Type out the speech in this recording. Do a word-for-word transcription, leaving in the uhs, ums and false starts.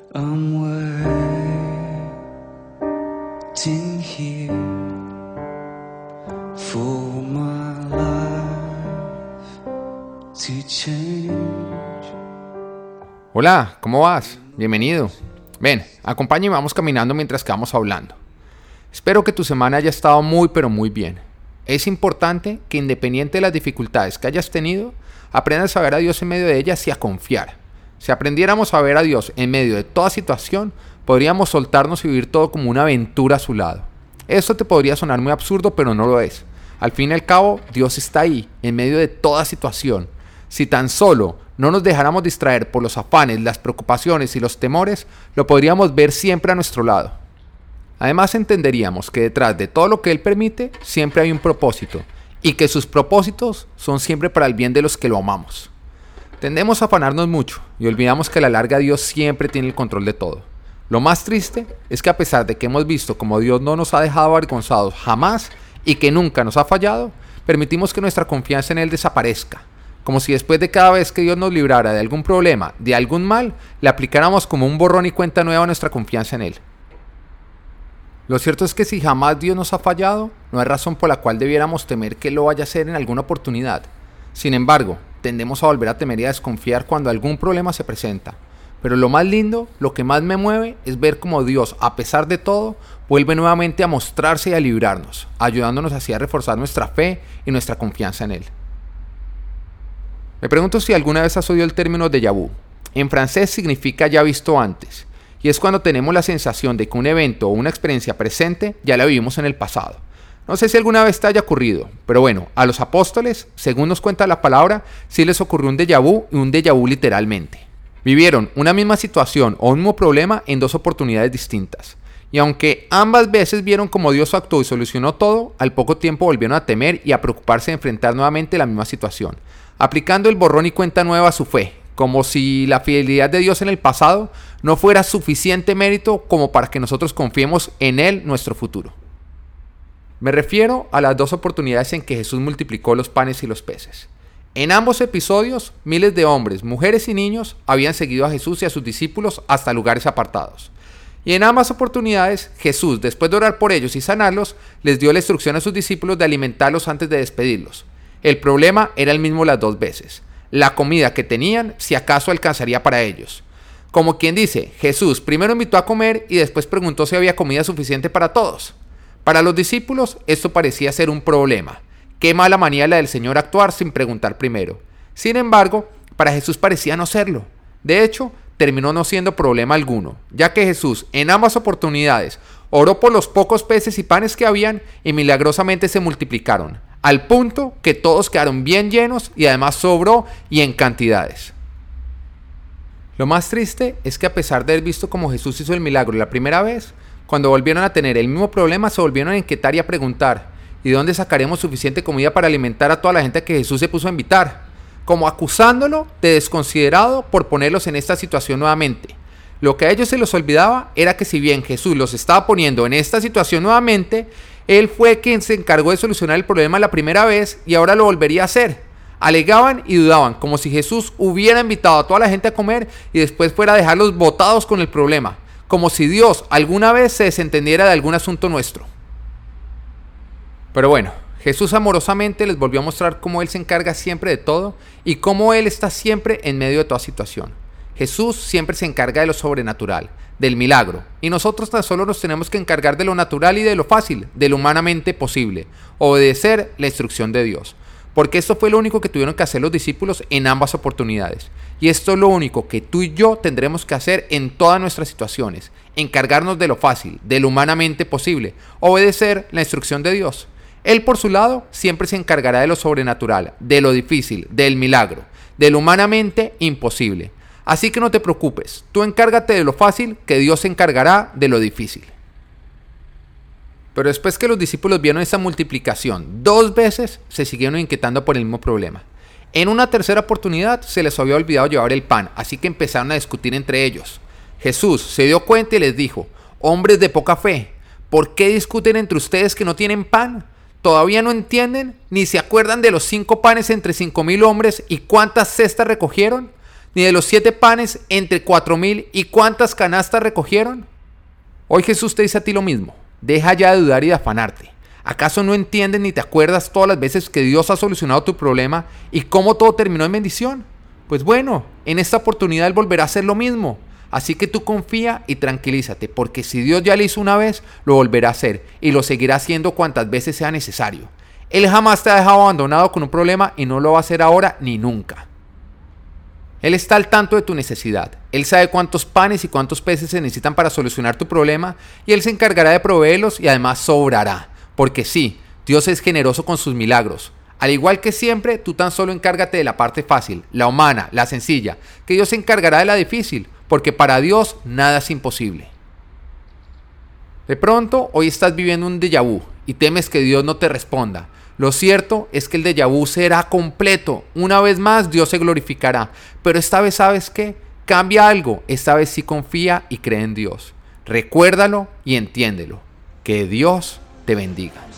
I'm waiting here for my life to change. Hola, ¿cómo vas? Bienvenido. Ven, acompáñame y vamos caminando mientras que vamos hablando. Espero que tu semana haya estado muy pero muy bien. Es importante que independiente de las dificultades que hayas tenido, aprendas a ver a Dios en medio de ellas y a confiar. Si aprendiéramos a ver a Dios en medio de toda situación, podríamos soltarnos y vivir todo como una aventura a su lado. Esto te podría sonar muy absurdo, pero no lo es. Al fin y al cabo, Dios está ahí, en medio de toda situación. Si tan solo no nos dejáramos distraer por los afanes, las preocupaciones y los temores, lo podríamos ver siempre a nuestro lado. Además, entenderíamos que detrás de todo lo que Él permite, siempre hay un propósito, y que sus propósitos son siempre para el bien de los que lo amamos. Tendemos a afanarnos mucho y olvidamos que a la larga Dios siempre tiene el control de todo. Lo más triste es que a pesar de que hemos visto como Dios no nos ha dejado avergonzados jamás y que nunca nos ha fallado, permitimos que nuestra confianza en Él desaparezca. Como si después de cada vez que Dios nos librara de algún problema, de algún mal, le aplicáramos como un borrón y cuenta nueva nuestra confianza en Él. Lo cierto es que si jamás Dios nos ha fallado, no hay razón por la cual debiéramos temer que lo vaya a hacer en alguna oportunidad. Sin embargo, tendemos a volver a temer y a desconfiar cuando algún problema se presenta. Pero lo más lindo, lo que más me mueve, es ver cómo Dios, a pesar de todo, vuelve nuevamente a mostrarse y a librarnos, ayudándonos así a reforzar nuestra fe y nuestra confianza en Él. Me pregunto si alguna vez has oído el término déjà vu. En francés significa ya visto antes, y es cuando tenemos la sensación de que un evento o una experiencia presente ya la vivimos en el pasado. No sé si alguna vez te haya ocurrido, pero bueno, a los apóstoles, según nos cuenta la palabra, sí les ocurrió un déjà vu y un déjà vu literalmente. Vivieron una misma situación o un mismo problema en dos oportunidades distintas. Y aunque ambas veces vieron cómo Dios actuó y solucionó todo, al poco tiempo volvieron a temer y a preocuparse de enfrentar nuevamente la misma situación, aplicando el borrón y cuenta nueva a su fe, como si la fidelidad de Dios en el pasado no fuera suficiente mérito como para que nosotros confiemos en Él nuestro futuro. Me refiero a las dos oportunidades en que Jesús multiplicó los panes y los peces. En ambos episodios, miles de hombres, mujeres y niños habían seguido a Jesús y a sus discípulos hasta lugares apartados. Y en ambas oportunidades, Jesús, después de orar por ellos y sanarlos, les dio la instrucción a sus discípulos de alimentarlos antes de despedirlos. El problema era el mismo las dos veces. La comida que tenían, si acaso alcanzaría para ellos. Como quien dice, Jesús primero invitó a comer y después preguntó si había comida suficiente para todos. Para los discípulos, esto parecía ser un problema. Qué mala manía la del Señor actuar sin preguntar primero. Sin embargo, para Jesús parecía no serlo. De hecho, terminó no siendo problema alguno, ya que Jesús, en ambas oportunidades, oró por los pocos peces y panes que habían y milagrosamente se multiplicaron, al punto que todos quedaron bien llenos y además sobró y en cantidades. Lo más triste es que a pesar de haber visto cómo Jesús hizo el milagro la primera vez, cuando volvieron a tener el mismo problema se volvieron a inquietar y a preguntar, ¿y de dónde sacaremos suficiente comida para alimentar a toda la gente que Jesús se puso a invitar? Como acusándolo de desconsiderado por ponerlos en esta situación nuevamente. Lo que a ellos se les olvidaba era que si bien Jesús los estaba poniendo en esta situación nuevamente, Él fue quien se encargó de solucionar el problema la primera vez y ahora lo volvería a hacer. Alegaban y dudaban, como si Jesús hubiera invitado a toda la gente a comer y después fuera a dejarlos botados con el problema. Como si Dios alguna vez se desentendiera de algún asunto nuestro. Pero bueno, Jesús amorosamente les volvió a mostrar cómo Él se encarga siempre de todo y cómo Él está siempre en medio de toda situación. Jesús siempre se encarga de lo sobrenatural, del milagro, y nosotros tan solo nos tenemos que encargar de lo natural y de lo fácil, de lo humanamente posible, obedecer la instrucción de Dios. Porque esto fue lo único que tuvieron que hacer los discípulos en ambas oportunidades. Y esto es lo único que tú y yo tendremos que hacer en todas nuestras situaciones. Encargarnos de lo fácil, de lo humanamente posible. Obedecer la instrucción de Dios. Él por su lado siempre se encargará de lo sobrenatural, de lo difícil, del milagro, de lo humanamente imposible. Así que no te preocupes. Tú encárgate de lo fácil, que Dios se encargará de lo difícil. Pero después que los discípulos vieron esta multiplicación dos veces, se siguieron inquietando por el mismo problema. En una tercera oportunidad se les había olvidado llevar el pan, así que empezaron a discutir entre ellos. Jesús se dio cuenta y les dijo, hombres de poca fe, ¿por qué discuten entre ustedes que no tienen pan? ¿Todavía no entienden? ¿Ni se acuerdan de los cinco panes entre cinco mil hombres y cuántas cestas recogieron? ni de los siete panes entre cuatro mil y cuántas canastas recogieron? Hoy Jesús te dice a ti lo mismo. Deja ya de dudar y de afanarte. ¿Acaso no entiendes ni te acuerdas todas las veces que Dios ha solucionado tu problema y cómo todo terminó en bendición? Pues bueno, en esta oportunidad Él volverá a hacer lo mismo. Así que tú confía y tranquilízate, porque si Dios ya lo hizo una vez, lo volverá a hacer y lo seguirá haciendo cuantas veces sea necesario. Él jamás te ha dejado abandonado con un problema y no lo va a hacer ahora ni nunca. Él está al tanto de tu necesidad. Él sabe cuántos panes y cuántos peces se necesitan para solucionar tu problema y Él se encargará de proveerlos y además sobrará. Porque sí, Dios es generoso con sus milagros. Al igual que siempre, tú tan solo encárgate de la parte fácil, la humana, la sencilla, que Dios se encargará de la difícil, porque para Dios nada es imposible. De pronto, hoy estás viviendo un déjà vu y temes que Dios no te responda. Lo cierto es que el déjà vu será completo. Una vez más, Dios se glorificará. Pero esta vez, ¿sabes qué? Cambia algo. Esta vez sí confía y cree en Dios. Recuérdalo y entiéndelo. Que Dios te bendiga.